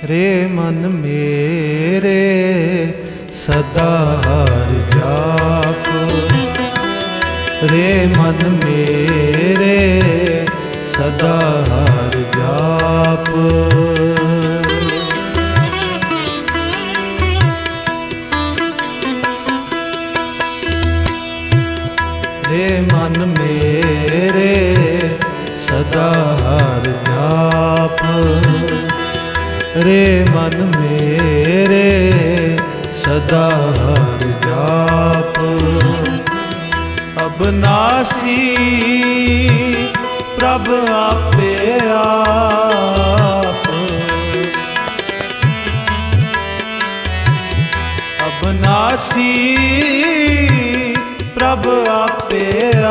रे मन मेरे सदा हर जाप, रे मन मेरे सदा हर जाप। रे मन मेरे सदा हर जाप, रे मन मेरे सदा हर जाप। अबनासी प्रभ आपे आप, अबनासी प्रभ आपे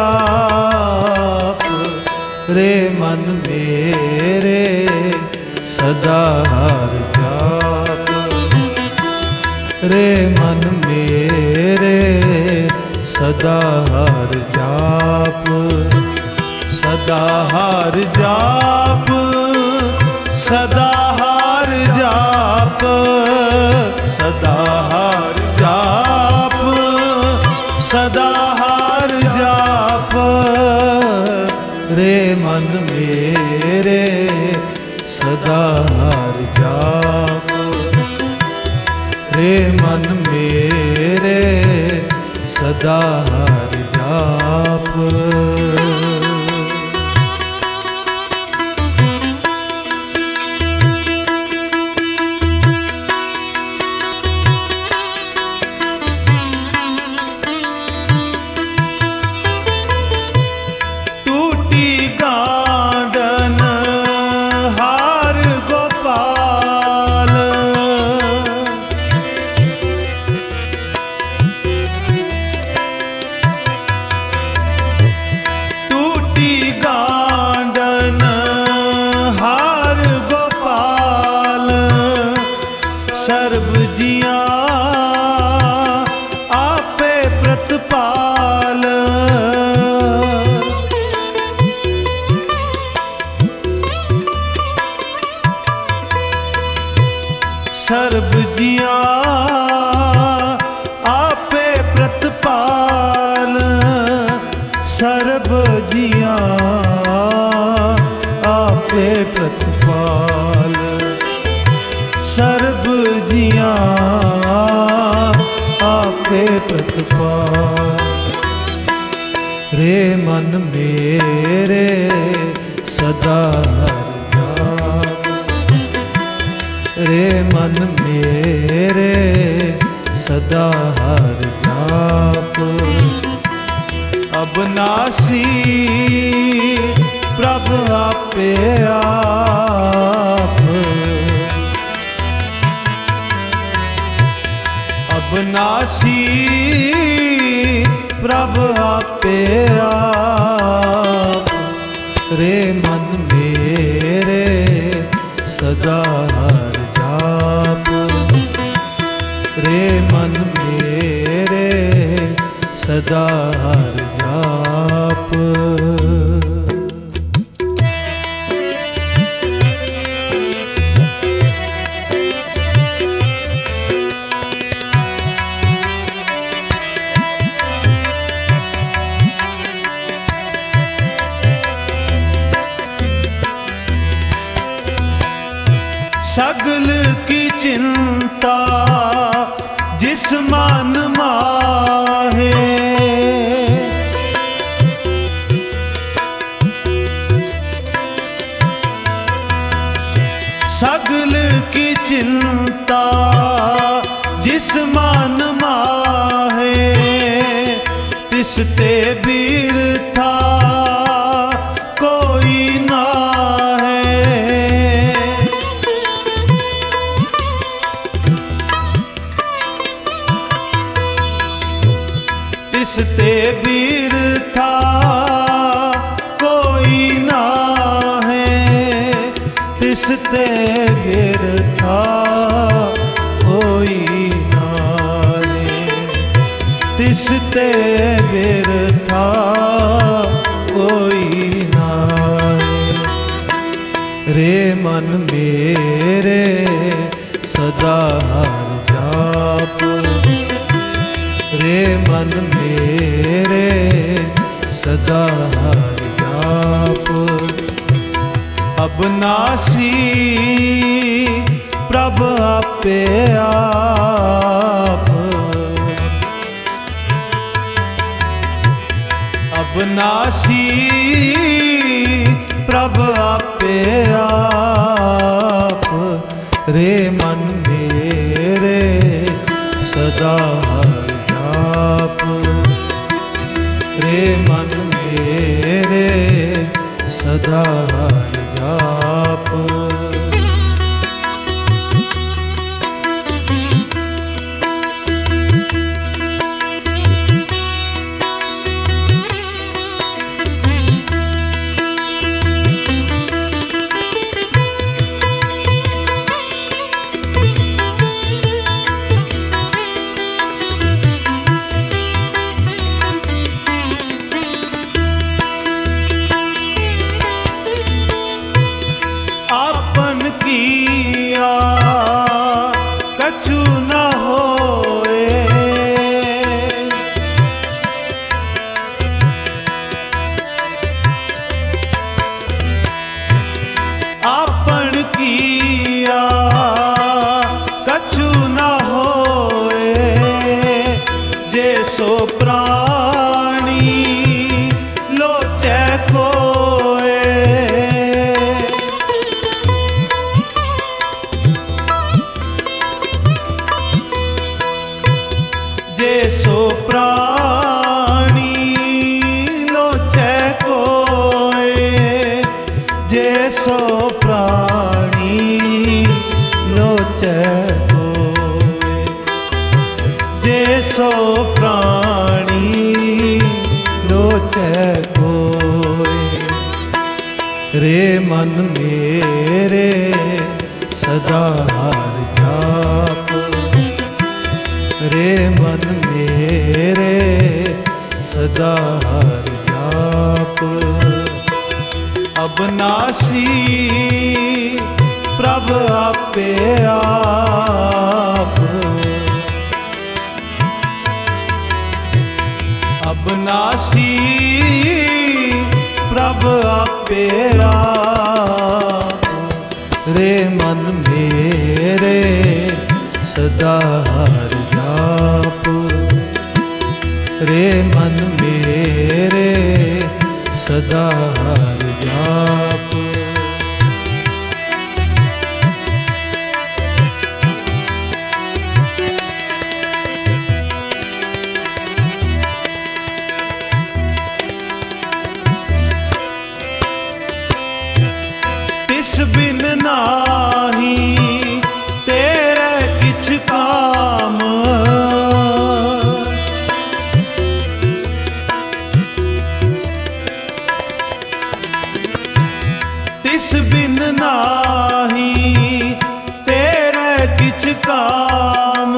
आप। रे मन मेरे सदा हर जाप, रे मन मेरे सदा हर जाप। सदा हर जाप, सदा हर जाप, सदा हर जाप, सदा हर जाप। रे मन मेरे सदा हर जाप, रे मन मेरे सदा हर जाप। सर्ब जिया आपे प्रतिपाल, सर्ब जिया आपे प्रतिपाल, सर्ब जिया आपे प्रतिपाल। सर्ब जिया आपे प्रतिपाल। रे मन मेरे सदा हर जाप, रे मन मेरे सदा हर जाप। अबनासी प्रभ आपे आप, अबनासी प्रभ आपे आप। रे मन मेरे सदा हर जाप, रे मन मेरे सदा हर जाप। सगल की चिंता जिस मन माहे, सगल की चिंता जिस मन माहे। तिस ते बिरथा कोई ना तिसते बिरथा कोई ना है, तिसते बिरथा कोई ना है, तिसते बिरथा कोई ना है। रे मन मेरे सदा हर जाप। रे मन मेरे सदा हर जाप। अबनासी प्रभ आपे आप। अबनासी प्रभ आपे आप। रे मन मेरे सदा हर जाप। रे मन मेरे सदा हर जाप। किया कछु न होए। आपन किया कछु न होए। जे सो प्राणी लोचै कोए। सो प्राणी लोचै कोए। जे सो प्राणी लोचै कोए। जे सो प्राणी लोचै कोए। रे मन मेरे सदा हर जाप। रे मन मेरे सदा हर जाप। अबनासी प्रभ आपे आप। अबनासी प्रभ आपे आप। रे मन मेरे सदा हर जाप। रे मन मेरे सदा हर जाप। तिस बिन नाही तेरे किछ काम। तिस बिन नाही तेरे किछ काम।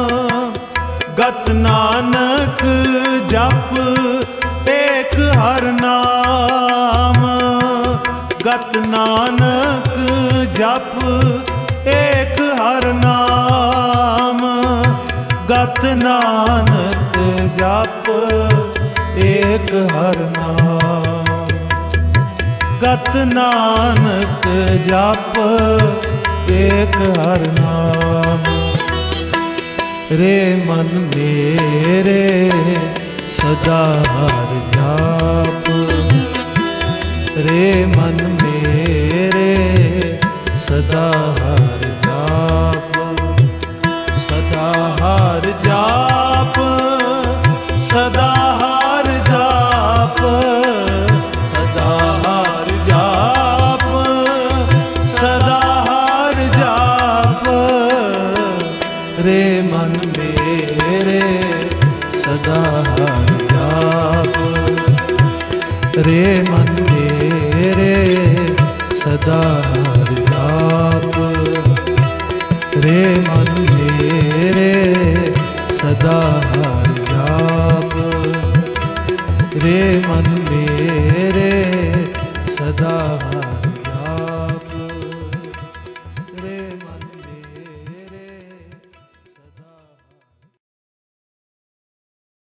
गत नानक जप एक हर नाम। गत नानक जप एक हर नाम। गत नानक जप एक हर नाम। गत नानक जप एक हर नाम। रे मन मेरे सदा हर जाप। रे मन मेरे सदा हर जाप। सदा हर जाप। सदा हर जाप। सदा हर जाप। सदा हर जाप। रे मन मेरे सदा हर जाप। रे मन मेरे सदा हर जाप। रे मन मेरे सदा हर जाप। रे मन